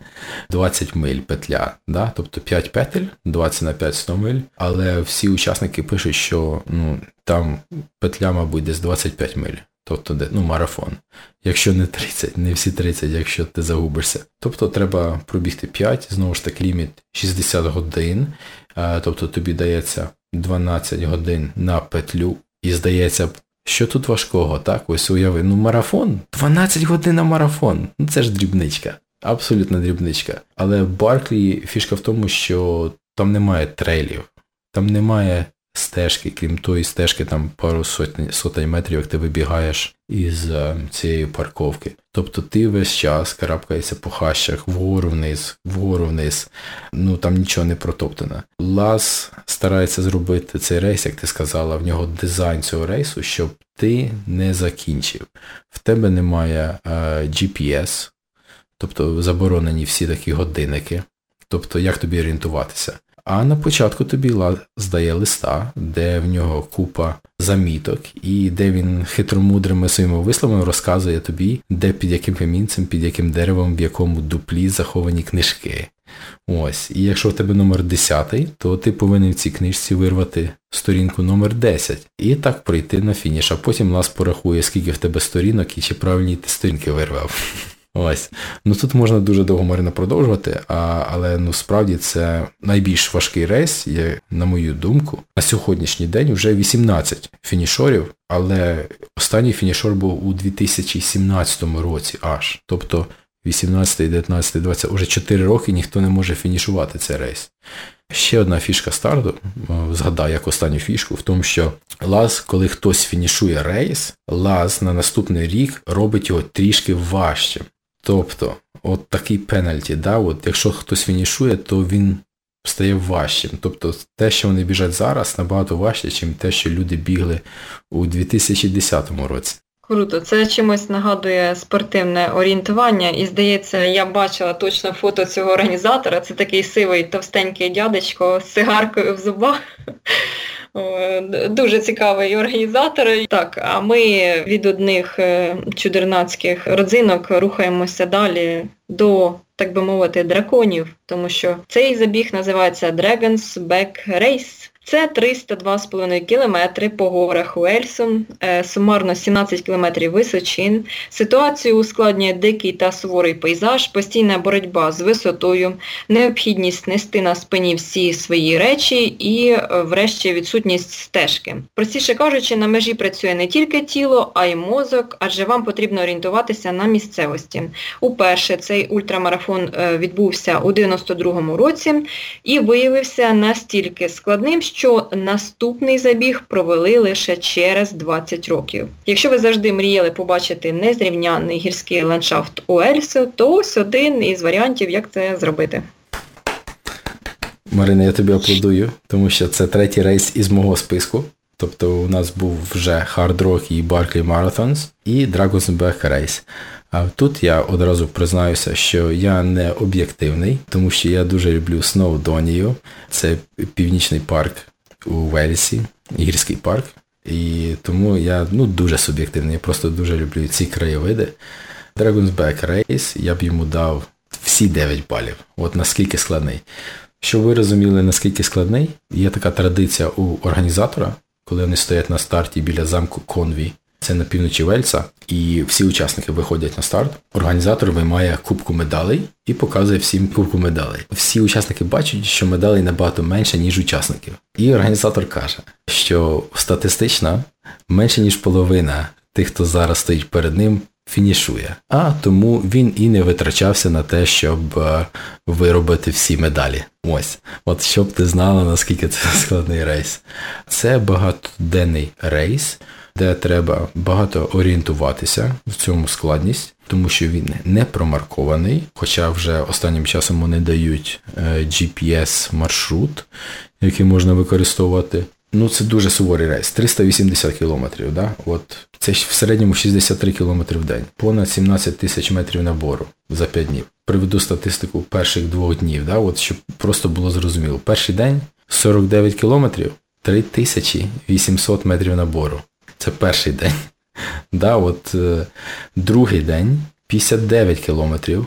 20 миль петля, тобто 5 петель, 20 на 5 100 миль, але всі учасники пишуть, що там петля, мабуть, десь 25 миль. Тобто, марафон. Якщо не 30, не всі 30, якщо ти загубишся. Тобто, треба пробігти 5, знову ж таки, ліміт 60 годин. Тобто, тобі дається 12 годин на петлю. І здається, що тут важкого, так? Ось уяви, марафон, 12 годин на марафон. Це ж дрібничка. Абсолютно дрібничка. Але Барклі фішка в тому, що там немає трейлів. Там немає стежки, крім тої стежки, там пару сотень метрів, як ти вибігаєш із цієї парковки. Тобто ти весь час карабкаєшся по хащах, вгору вниз, там нічого не протоптано. Лаз старається зробити цей рейс, як ти сказала, в нього дизайн цього рейсу, щоб ти не закінчив. В тебе немає GPS, тобто заборонені всі такі годинники, тобто як тобі орієнтуватися. А на початку тобі здає листа, де в нього купа заміток, і де він хитромудрими своїми висловами розказує тобі, де під яким камінцем, під яким деревом, в якому дуплі заховані книжки. Ось. І якщо в тебе номер 10, то ти повинен в цій книжці вирвати сторінку номер 10. І так пройти на фініш. А потім лаз порахує, скільки в тебе сторінок і чи правильні ти сторінки вирвав. Ось. Ну тут можна дуже довго, Марина, продовжувати, але справді це найбільш важкий рейс, є, на мою думку. На сьогоднішній день вже 18 фінішорів, але останній фінішор був у 2017 році аж. Тобто 18, 19, 20, уже 4 роки ніхто не може фінішувати цей рейс. Ще одна фішка старту, згадаю як останню фішку, в тому, що лаз, коли хтось фінішує рейс, лаз на наступний рік робить його трішки важчим. Тобто, от такий пенальті, да, от якщо хтось фінішує, то він стає важчим. Тобто, те, що вони біжать зараз, набагато важче, ніж те, що люди бігли у 2010 році. Круто, це чимось нагадує спортивне орієнтування, і, здається, я бачила точно фото цього організатора, це такий сивий, товстенький дядечко з сигаркою в зубах. Дуже цікавий організатор. Так, а ми від одних чудернацьких родзинок рухаємося далі до, так би мовити, драконів, тому що цей забіг називається Dragon's Back Race. Це 302,5 кілометри по горах Уельсу, сумарно 17 кілометрів височин. Ситуацію ускладнює дикий та суворий пейзаж, постійна боротьба з висотою, необхідність нести на спині всі свої речі і, врешті, відсутність стежки. Простіше кажучи, на межі працює не тільки тіло, а й мозок, адже вам потрібно орієнтуватися на місцевості. Уперше цей ультрамарафон відбувся у 92-му році і виявився настільки складним, що наступний забіг провели лише через 20 років. Якщо ви завжди мріяли побачити незрівнянний гірський ландшафт Уельсу, то ось один із варіантів, як це зробити. Марина, я тобі аплодую, тому що це третій рейс із мого списку. Тобто у нас був вже Hard Rock і Barkley Marathons і Dragon's Back Race. А тут я одразу признаюся, що я не об'єктивний, тому що я дуже люблю Сноудонію. Це північний парк у Уельсі, гірський парк. І тому я дуже суб'єктивний, я просто дуже люблю ці краєвиди. Dragon's Back Race, я б йому дав всі 9 балів. От наскільки складний. Щоб ви розуміли, наскільки складний, є така традиція у організатора, коли вони стоять на старті біля замку Конві. Це на півночі Уельса, і всі учасники виходять на старт. Організатор виймає кубку медалей і показує всім кубку медалей. Всі учасники бачать, що медалей набагато менше, ніж учасників. І організатор каже, що статистично менше, ніж половина тих, хто зараз стоїть перед ним, фінішує. А тому він і не витрачався на те, щоб виробити всі медалі. Ось. От щоб ти знала, наскільки це складний рейс. Це багатоденний рейс, де треба багато орієнтуватися, в цьому складність, тому що він не промаркований, хоча вже останнім часом вони дають GPS-маршрут, який можна використовувати. Це дуже суворий рейс, 380 кілометрів, да? От це в середньому 63 кілометри в день, понад 17 тисяч метрів набору за 5 днів. Приведу статистику перших 2 днів, да? От щоб просто було зрозуміло. Перший день 49 кілометрів, 3800 метрів набору. Це перший день. Да, от другий день 59 кілометрів,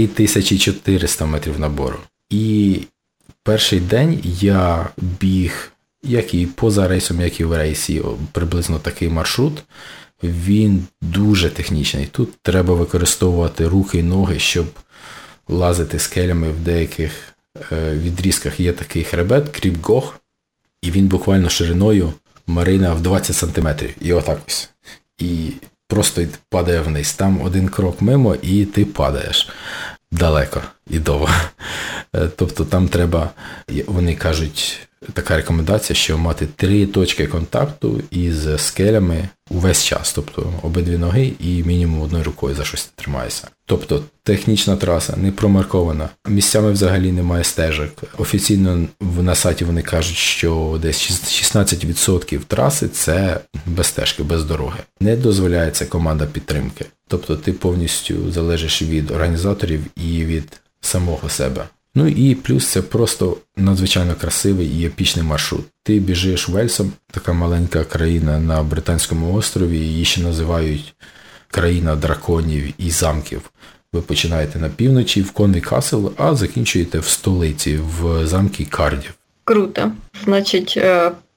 3400 метрів набору. І перший день я біг, як і поза рейсом, як і в рейсі, приблизно такий маршрут. Він дуже технічний. Тут треба використовувати руки і ноги, щоб лазити скелями. В деяких відрізках є такий хребет, Кріп-Гох, і він буквально шириною, Марина, в 20 сантиметрів. І отак ось. І просто падає вниз. Там один крок мимо, і ти падаєш. Далеко і довго. Тобто там треба, вони кажуть, така рекомендація, що мати 3 точки контакту із скелями увесь час. Тобто обидві ноги і мінімум одною рукою за щось тримаєшся. Тобто технічна траса не промаркована. Місцями взагалі немає стежок. Офіційно на сайті вони кажуть, що десь 16% траси – це без стежки, без дороги. Не дозволяється команда підтримки. Тобто ти повністю залежиш від організаторів і від самого себе. І плюс це просто надзвичайно красивий і епічний маршрут. Ти біжиш Уельсом, така маленька країна на Британському острові, її ще називають країна драконів і замків. Ви починаєте на півночі в Конві Касл, а закінчуєте в столиці, в замкі Кардів. Круто. Значить,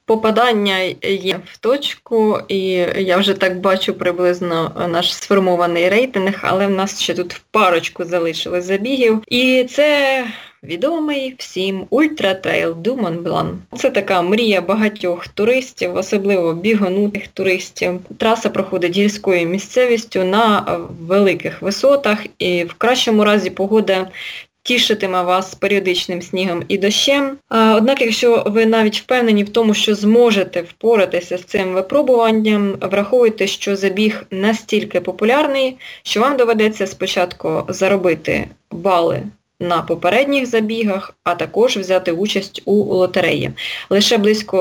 Попадання є в точку, і я вже так бачу приблизно наш сформований рейтинг, але в нас ще тут в парочку залишилось забігів. І це відомий всім Ultra Trail du Mont Blanc. Це така мрія багатьох туристів, особливо бігонутих туристів. Траса проходить гірською місцевістю на великих висотах, і в кращому разі погода тішитиме вас періодичним снігом і дощем. Однак, якщо ви навіть впевнені в тому, що зможете впоратися з цим випробуванням, враховуйте, що забіг настільки популярний, що вам доведеться спочатку заробити бали на попередніх забігах, а також взяти участь у лотереї. Лише близько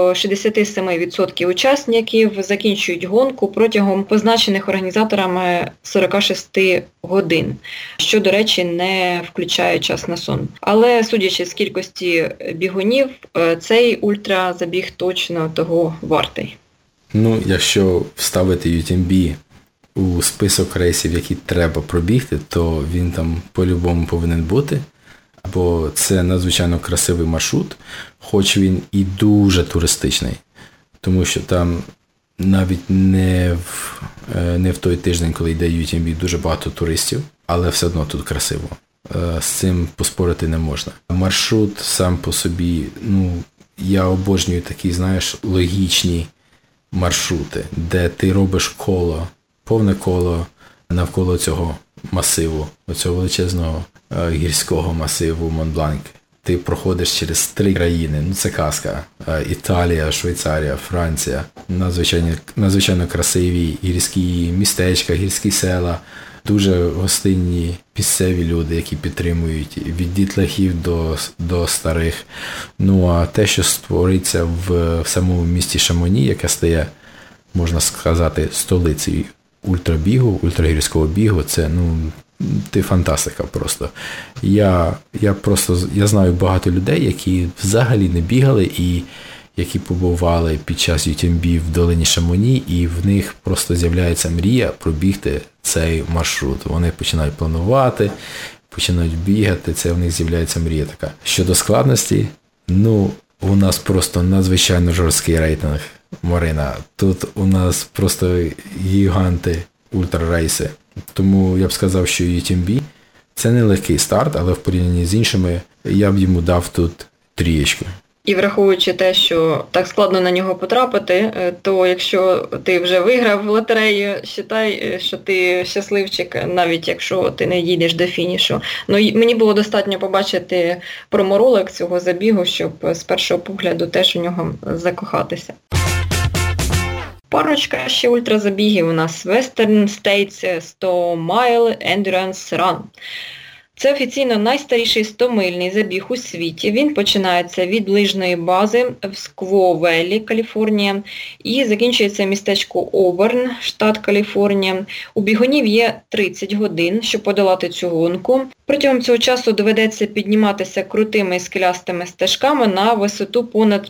67% учасників закінчують гонку протягом позначених організаторами 46 годин, що, до речі, не включає час на сон. Але, судячи з кількості бігунів, цей ультразабіг точно того вартий. Ну, якщо вставити UTMB у список рейсів, які треба пробігти, то він там по-любому повинен бути, бо це надзвичайно красивий маршрут, хоч він і дуже туристичний, тому що там навіть не в той тиждень, коли йде UTMB, дуже багато туристів, але все одно тут красиво. З цим поспорити не можна. Маршрут сам по собі, я обожнюю такі, логічні маршрути, де ти робиш коло, повне коло навколо цього масиву, оцього величезного гірського масиву Монбланк. Ти проходиш через 3 країни, це казка. Італія, Швейцарія, Франція. Надзвичайно красиві гірські містечка, гірські села. Дуже гостинні місцеві люди, які підтримують від дітлахів до старих. Ну а те, що створиться в самому місті Шамоні, яке стає, можна сказати, столицею ультрабігу, ультрагірського бігу, це, ти фантастика просто. Я знаю багато людей, які взагалі не бігали і які побували під час UTMB в долині Шамоні, і в них просто з'являється мрія пробігти цей маршрут. Вони починають планувати, починають бігати, це в них з'являється мрія така. Щодо складності, у нас просто надзвичайно жорсткий рейтинг, Марина. Тут у нас просто гіганти ультрарейси. Тому я б сказав, що UTMB це не легкий старт, але в порівнянні з іншими я б йому дав тут 3. І враховуючи те, що так складно на нього потрапити, то якщо ти вже виграв в лотерею, вважай, що ти щасливчик, навіть якщо ти не дійдеш до фінішу. Мені було достатньо побачити проморолик цього забігу, щоб з першого погляду теж у нього закохатися. Парочка ще ультразабігів у нас Western States 100 Mile Endurance Run. Це офіційно найстаріший 100-мильний забіг у світі. Він починається від лижної бази в Скво-Веллі, Каліфорнія, і закінчується в містечку Оберн, штат Каліфорнія. У бігунів є 30 годин, щоб подолати цю гонку. Протягом цього часу доведеться підніматися крутими скелястими стежками на висоту понад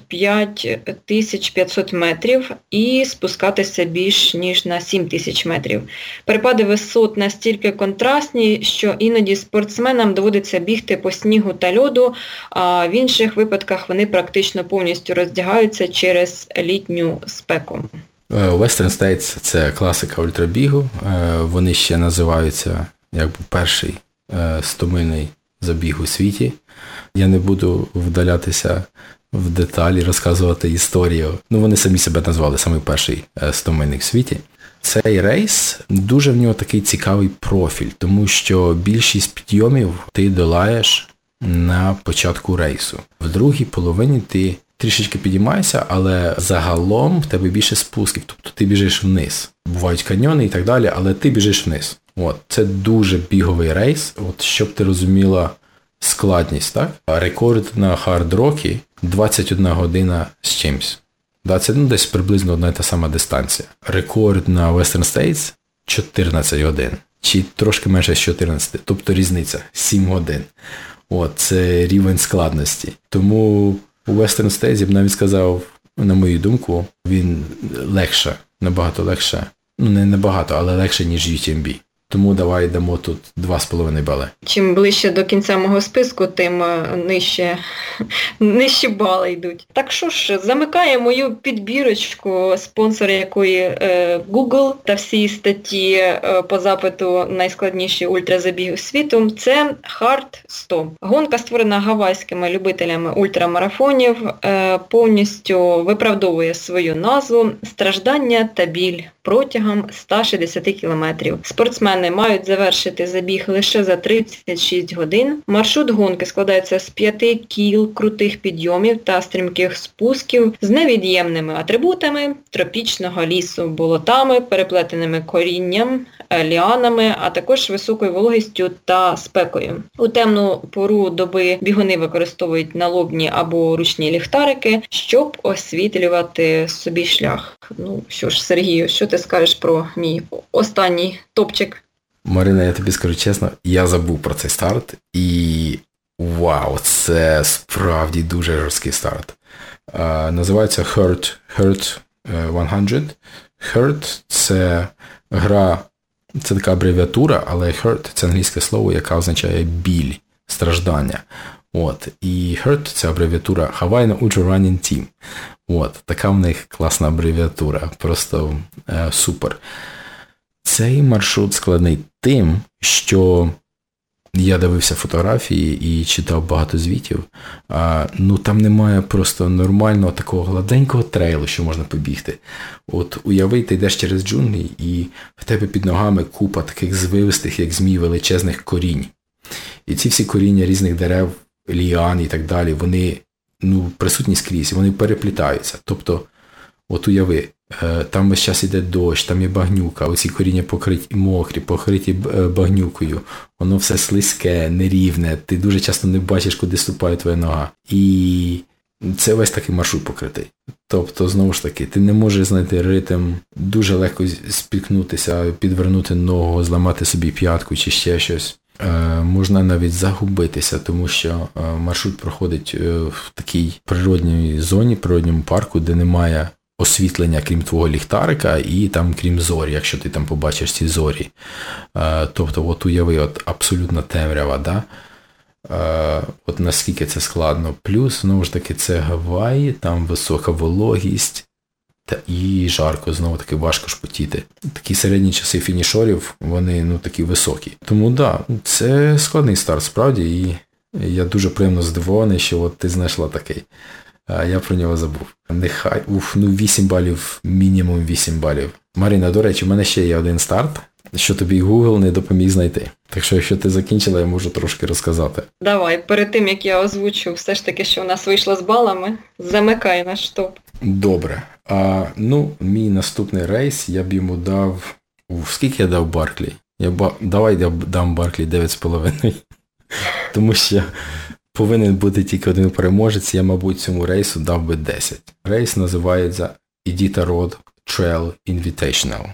5500 метрів і спускатися більш ніж на 7000 метрів. Перепади висот настільки контрастні, що іноді спортсменам доводиться бігти по снігу та льоду, а в інших випадках вони практично повністю роздягаються через літню спеку. Western States – це класика ультрабігу. Вони ще називаються перший 100-мильний забіг у світі. Я не буду вдалятися в деталі, розказувати історію. Вони самі себе назвали самий перший 100-мильник в світі. Цей рейс, дуже в нього такий цікавий профіль, тому що більшість підйомів ти долаєш на початку рейсу. В другій половині ти трішечки підіймаєшся, але загалом в тебе більше спусків, тобто ти біжиш вниз. Бувають каньйони і так далі, але ти біжиш вниз. Це дуже біговий рейс, щоб ти розуміла складність, так? Рекорд на хард-рокі 21 година з чимсь. Це десь приблизно одна і та сама дистанція. Рекорд на Western States 14 годин. Чи трошки менше з 14, тобто різниця 7 годин. Це рівень складності. Тому у Western States, я б навіть сказав, на мою думку, він легше, набагато легше. Не набагато, але легше, ніж UTMB. Тому давай дамо тут 2,5 бали. Чим ближче до кінця мого списку, тим нижчі бали йдуть. Так що ж, замикає мою підбірочку, спонсор якої Google та всі статті по запиту найскладніші ультразабіги світу, це Hard 100. Гонка створена гавайськими любителями ультрамарафонів, повністю виправдовує свою назву «Страждання та біль» протягом 160 кілометрів. Спортсмени мають завершити забіг лише за 36 годин. Маршрут гонки складається з 5 кіл крутих підйомів та стрімких спусків з невід'ємними атрибутами тропічного лісу, болотами, переплетеними корінням, ліанами, а також високою вологістю та спекою. У темну пору доби бігуни використовують налобні або ручні ліхтарики, щоб освітлювати собі шлях. Ну що ж, Сергію, що ти скажеш про мій останній топчик? Марина, я тобі скажу чесно, я забув про цей старт і вау, це справді дуже жорсткий старт. Називається Hurt 100. Hurt – це гра, це така абревіатура, але Hurt – це англійське слово, яке означає біль, страждання. От. І Hurt – це абревіатура Hawaiian Ultra Running Team. От. Така в них класна абревіатура. Просто супер. Цей маршрут складний тим, що я дивився фотографії і читав багато звітів. Там немає просто нормального такого гладенького трейлу, що можна побігти. От уяви, ти йдеш через джунглі, і в тебе під ногами купа таких звивистих, як змій, величезних корінь. І ці всі коріння різних дерев, ліан і так далі, вони присутні скрізь, вони переплітаються. Тобто, от уяви, там весь час іде дощ, там є багнюка, оці коріння покриті мокрі, покриті багнюкою, воно все слизьке, нерівне, ти дуже часто не бачиш, куди ступає твоя нога. І це весь такий маршрут покритий. Тобто, знову ж таки, ти не можеш знайти ритм, дуже легко спіткнутися, підвернути ногу, зламати собі п'ятку чи ще щось. Можна навіть загубитися, тому що маршрут проходить в такій природній зоні, природньому парку, де немає освітлення, крім твого ліхтарика, і там крім зорі, якщо ти там побачиш ці зорі. Тобто, от уяви, от абсолютна темрява, да? От наскільки це складно. Плюс, знову ж таки, це Гаваї, там висока вологість, і жарко, знову таки важко шпотіти. Такі середні часи фінішорів, вони такі високі. Тому це складний старт справді, і я дуже приємно здивований, що от ти знайшла такий. Я про нього забув. Нехай, 8 балів, мінімум 8 балів. Марина, до речі, в мене ще є один старт, що тобі Google не допоміг знайти. Так що, якщо ти закінчила, я можу трошки розказати. Давай, перед тим, як я озвучу все ж таки, що у нас вийшло з балами, замикай наш топ. Добре. Мій наступний рейс я б йому дав... Скільки я дав Барклі? Давай я дам Барклі 9,5. Тому що повинен бути тільки один переможець, я, мабуть, цьому рейсу дав би 10. Рейс називається Iditarod Trail Invitational.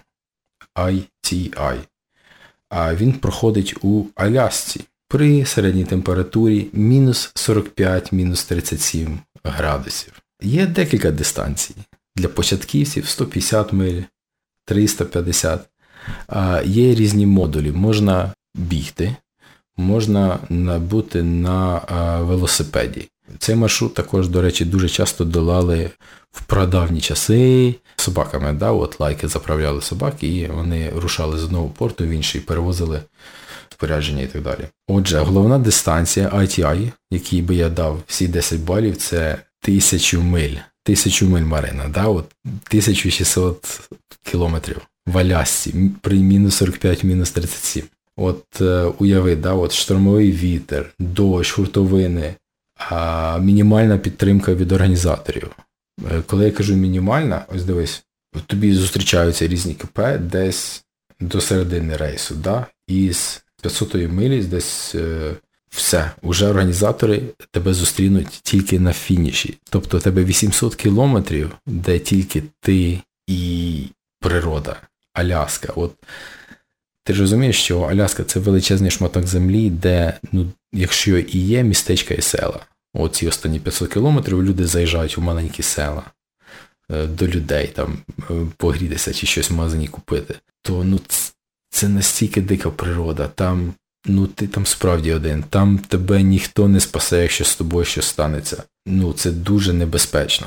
ITI. Він проходить у Алясці при середній температурі мінус 45, мінус 37 градусів. Є декілька дистанцій. Для початківців 150 миль, 350. Є різні модулі. Можна бігти, можна бути на велосипеді. Цей маршрут також, до речі, дуже часто долали в прадавні часи собаками. Да? От лайки заправляли собак, і вони рушали з одного порту в інший, перевозили спорядження і так далі. Отже, головна дистанція ITI, якій би я дав всі 10 балів, це 1000 миль. 1000 миль, Марина, да? От 1600 кілометрів в Алясці при мінус 45, мінус 37. От уяви, да? От штормовий вітер, дощ, хуртовини, мінімальна підтримка від організаторів. Коли я кажу мінімальна, ось дивись, тобі зустрічаються різні КП десь до середини рейсу, да? І з 500-ї милі десь все, уже організатори тебе зустрінуть тільки на фініші. Тобто у тебе 800 кілометрів, де тільки ти і природа, Аляска. От ти ж розумієш, що Аляска – це величезний шматок землі, де, якщо і є містечка і села, оці останні 500 кілометрів люди заїжджають у маленькі села, до людей, там, погрітися чи щось в магазині купити, то, це настільки дика природа, там, ти там справді один, там тебе ніхто не спасе, якщо з тобою щось станеться. Це дуже небезпечно.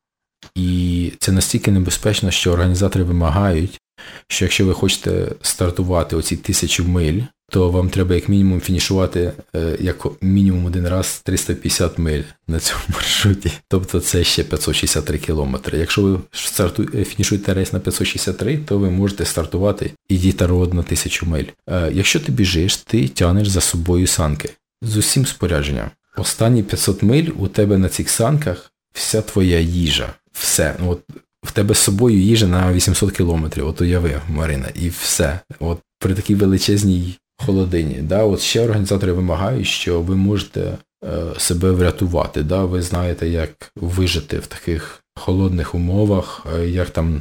І це настільки небезпечно, що організатори вимагають, що якщо ви хочете стартувати оці 1000 миль, то вам треба як мінімум фінішувати як мінімум один раз 350 миль на цьому маршруті. Тобто це ще 563 кілометри. Якщо ви фінішуєте рейс на 563, то ви можете стартувати і дійти на 1000 миль. Якщо ти біжиш, ти тягнеш за собою санки з усім спорядженням. Останні 500 миль у тебе на цих санках вся твоя їжа. Все. В тебе з собою їжа на 800 кілометрів. От уяви, Марина, і все. При такій величезній холодині. Ще організатори вимагають, що ви можете себе врятувати. Ви знаєте, як вижити в таких холодних умовах, як там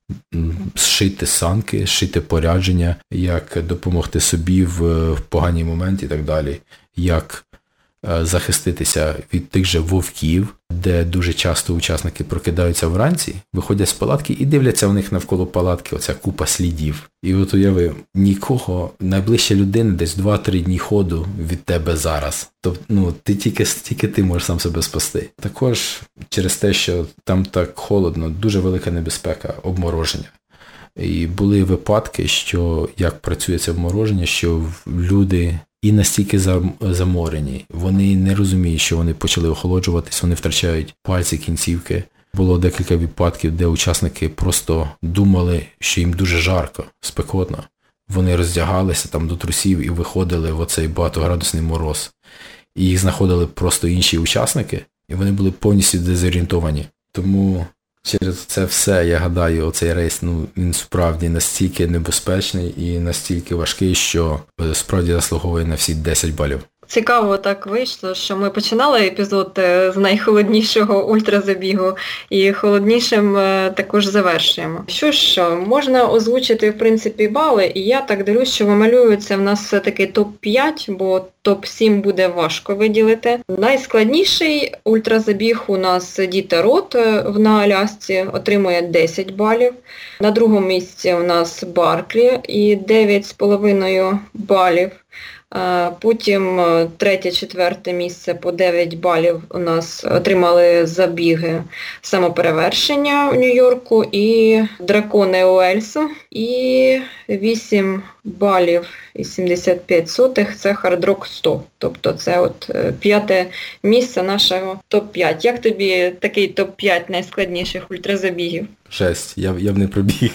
зшити санки, зшити порядження, як допомогти собі в поганій моменті і так далі, як захиститися від тих же вовків, де дуже часто учасники прокидаються вранці, виходять з палатки і дивляться у них навколо палатки оця купа слідів. І уяви, нікого, найближча людина десь 2-3 дні ходу від тебе зараз. Тобто, тільки ти можеш сам себе спасти. Також через те, що там так холодно, дуже велика небезпека обмороження. І були випадки, що як працює це обмороження, що люди і настільки заморені, вони не розуміють, що вони почали охолоджуватись, вони втрачають пальці, кінцівки. Було декілька випадків, де учасники просто думали, що їм дуже жарко, спекотно. Вони роздягалися там до трусів і виходили в оцей багатоградусний мороз. І їх знаходили просто інші учасники, і вони були повністю дезорієнтовані. Тому через це все, я гадаю, оцей рейс, він справді настільки небезпечний і настільки важкий, що справді заслуговує на всі 10 балів. Цікаво так вийшло, що ми починали епізод з найхолоднішого ультразабігу і холоднішим також завершуємо. Що ж, можна озвучити, в принципі, бали, і я так дивлюсь, що вималюється в нас все-таки топ-5, бо топ-7 буде важко виділити. Найскладніший ультразабіг у нас Діта Рот на Алясці, отримує 10 балів. На другому місці у нас Барклі і 9,5 балів. Потім 3-4 місце по 9 балів у нас отримали забіги самоперевершення у Нью-Йорку і дракони Уельсу. І 8 балів і 75 сотих це Хард-Рок 100. Тобто це 5 місце нашого топ-5. Як тобі такий топ-5 найскладніших ультразабігів? Жесть, я б не пробіг.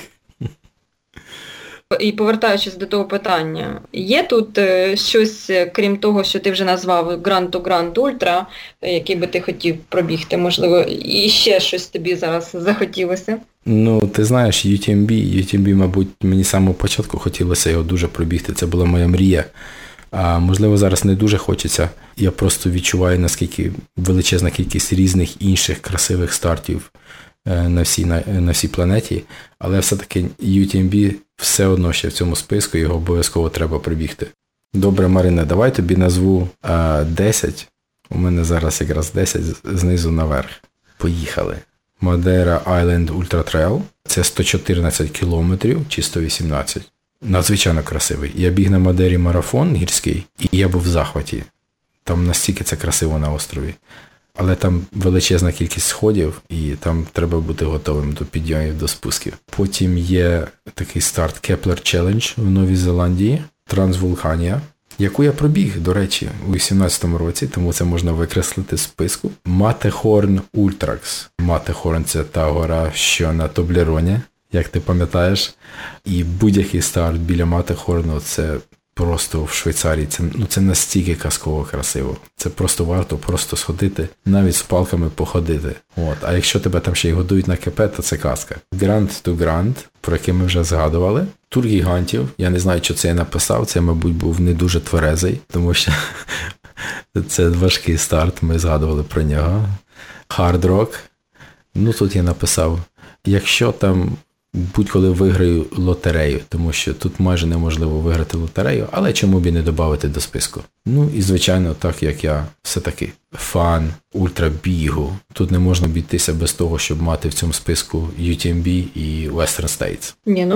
І повертаючись до того питання, є тут щось, крім того, що ти вже назвав Grand to Grand Ultra, який би ти хотів пробігти, можливо, і ще щось тобі зараз захотілося? Ти знаєш, UTMB, мабуть, мені з самого початку хотілося його дуже пробігти, це була моя мрія. А можливо, зараз не дуже хочеться. Я просто відчуваю, наскільки величезна кількість різних інших красивих стартів на всій планеті, але все-таки UTMB все одно ще в цьому списку, його обов'язково треба прибігти. Добре, Марина, давай тобі назву 10. У мене зараз якраз 10 знизу наверх. Поїхали. Madeira Island Ultra Trail. Це 114 кілометрів чи 118. Надзвичайно красивий. Я біг на Мадері марафон гірський, і я був в захваті. Там настільки це красиво на острові. Але там величезна кількість сходів, і там треба бути готовим до підйомів, до спусків. Потім є такий старт Kepler Challenge в Новій Зеландії, Трансвулканія, яку я пробіг, до речі, у 2018 році, тому це можна викреслити з списку. Матехорн Ультракс. Матехорн – це та гора, що на Тоблероні, як ти пам'ятаєш. І будь-який старт біля Матехорну – це просто в Швейцарії. Це настільки казково красиво. Це просто варто просто сходити, навіть з палками походити. А якщо тебе там ще й годують на КП, то це казка. Grand to Grand, про який ми вже згадували. Тур гігантів. Я не знаю, що це я написав. Це, мабуть, був не дуже тверезий, тому що це важкий старт. Ми згадували про нього. Hard Rock. Тут я написав. Якщо там будь-коли виграю лотерею, тому що тут майже неможливо виграти лотерею, але чому б і не додати до списку. І, звичайно, так як я все-таки фан ультрабігу. Тут не можна обійтися без того, щоб мати в цьому списку UTMB і Western States.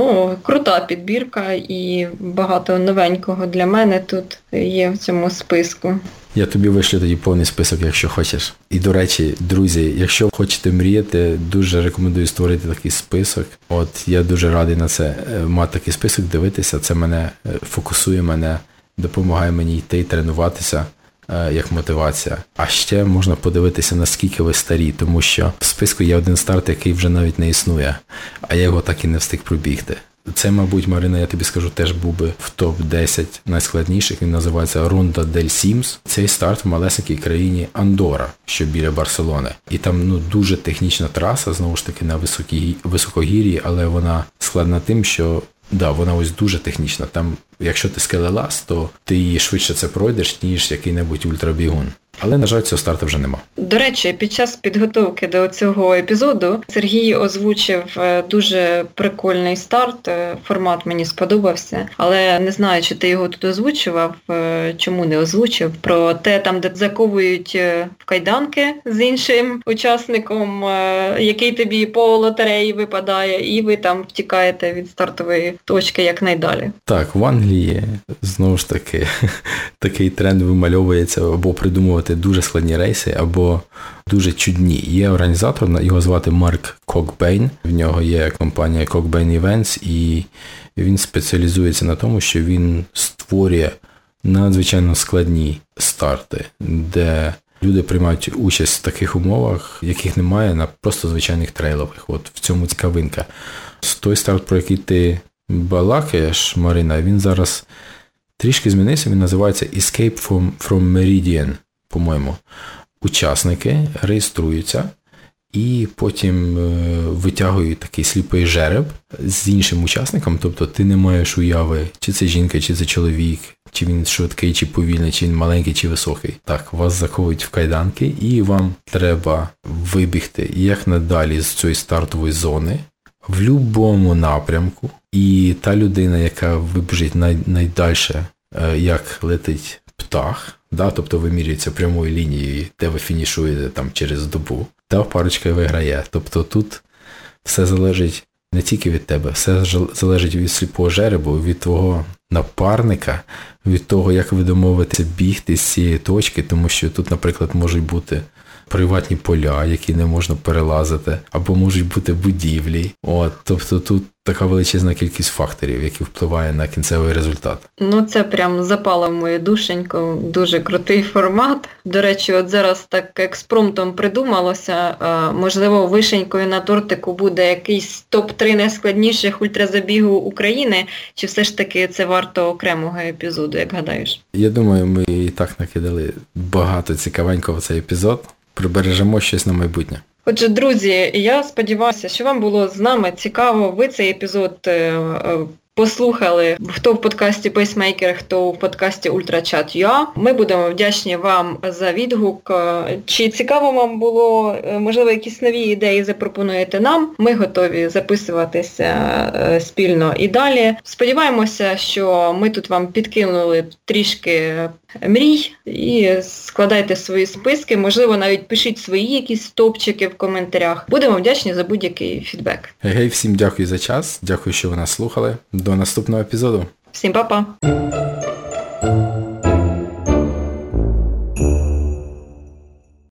Крута підбірка і багато новенького для мене тут є в цьому списку. Я тобі вишлю тоді повний список, якщо хочеш. І, до речі, друзі, якщо хочете мріяти, дуже рекомендую створити такий список. Я дуже радий на це, мати такий список, дивитися. Це мене фокусує, мене допомагає мені йти, тренуватися як мотивація. А ще можна подивитися, наскільки ви старі, тому що в списку є один старт, який вже навіть не існує, а я його так і не встиг пробігти. Це, мабуть, Марина, я тобі скажу, теж був би в топ-10 найскладніших. Він називається Ронда дель Сімс. Цей старт в малесенькій країні Андора, що біля Барселони. І там дуже технічна траса, знову ж таки, на високогір'ї, але вона складна тим, що вона ось дуже технічна. Там, якщо ти скелелаз, то ти її швидше це пройдеш, ніж який-небудь ультрабігун. Але, на жаль, цього старту вже нема. До речі, під час підготовки до цього епізоду Сергій озвучив дуже прикольний старт, формат мені сподобався, але не знаю, чи ти його тут озвучував, чому не озвучив, про те, там, де заковують в кайданки з іншим учасником, який тобі по лотереї випадає, і ви там втікаєте від стартової точки якнайдалі. Так, в Англії, знову ж таки, такий тренд вимальовується або придумувати дуже складні рейси, або дуже чудні. Є організатор, його звати Марк Кокбейн, в нього є компанія Cockbain Events, і він спеціалізується на тому, що він створює надзвичайно складні старти, де люди приймають участь в таких умовах, яких немає на просто звичайних трейлових. В цьому цікавинка. Той старт, про який ти балакаєш, Марина, він зараз трішки змінився, він називається Escape from Meridian, по-моєму. Учасники реєструються і потім витягують такий сліпий жереб з іншим учасником, тобто ти не маєш уяви, чи це жінка, чи це чоловік, чи він швидкий, чи повільний, чи він маленький, чи високий. Так, вас заковують в кайданки і вам треба вибігти як надалі з цієї стартової зони, в будь-якому напрямку. І та людина, яка вибіжить найдальше, як летить птах, тобто вимірюється прямою лінією, де ви фінішуєте там через добу, та парочка виграє. Тобто тут все залежить не тільки від тебе, все залежить від сліпого жеребу, від твого напарника, від того, як ви домовитеся бігти з цієї точки, тому що тут, наприклад, можуть бути приватні поля, які не можна перелазити, або можуть бути будівлі. Тобто тут така величезна кількість факторів, які впливає на кінцевий результат. Це прям запало в мою душеньку. Дуже крутий формат. До речі, зараз так експромтом придумалося. Можливо, вишенькою на тортику буде якийсь топ-3 найскладніших ультразабігу України, чи все ж таки це варто окремого епізоду, як гадаєш? Я думаю, ми і так накидали багато цікавенького в цей епізод. Прибережемо щось на майбутнє. Отже, друзі, я сподіваюся, що вам було з нами цікаво. Ви цей епізод послухали, хто в подкасті Pacemaker, хто в подкасті UltraChat.ua. Ми будемо вдячні вам за відгук. Чи цікаво вам було, можливо, якісь нові ідеї запропонуєте нам? Ми готові записуватися спільно і далі. Сподіваємося, що ми тут вам підкинули трішки мрій і складайте свої списки. Можливо, навіть пишіть свої якісь топчики в коментарях. Будемо вдячні за будь-який фідбек. Всім дякую за час, дякую, що ви нас слухали. До наступного епізоду. Всім па-па!